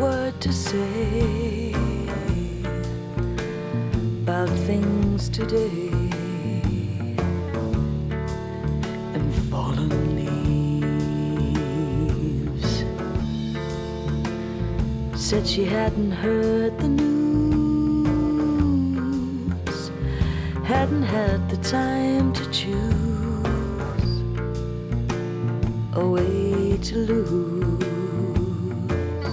word to say about things today and fallen leaves. Said she hadn't heard the news, hadn't had the time to choose a way to lose.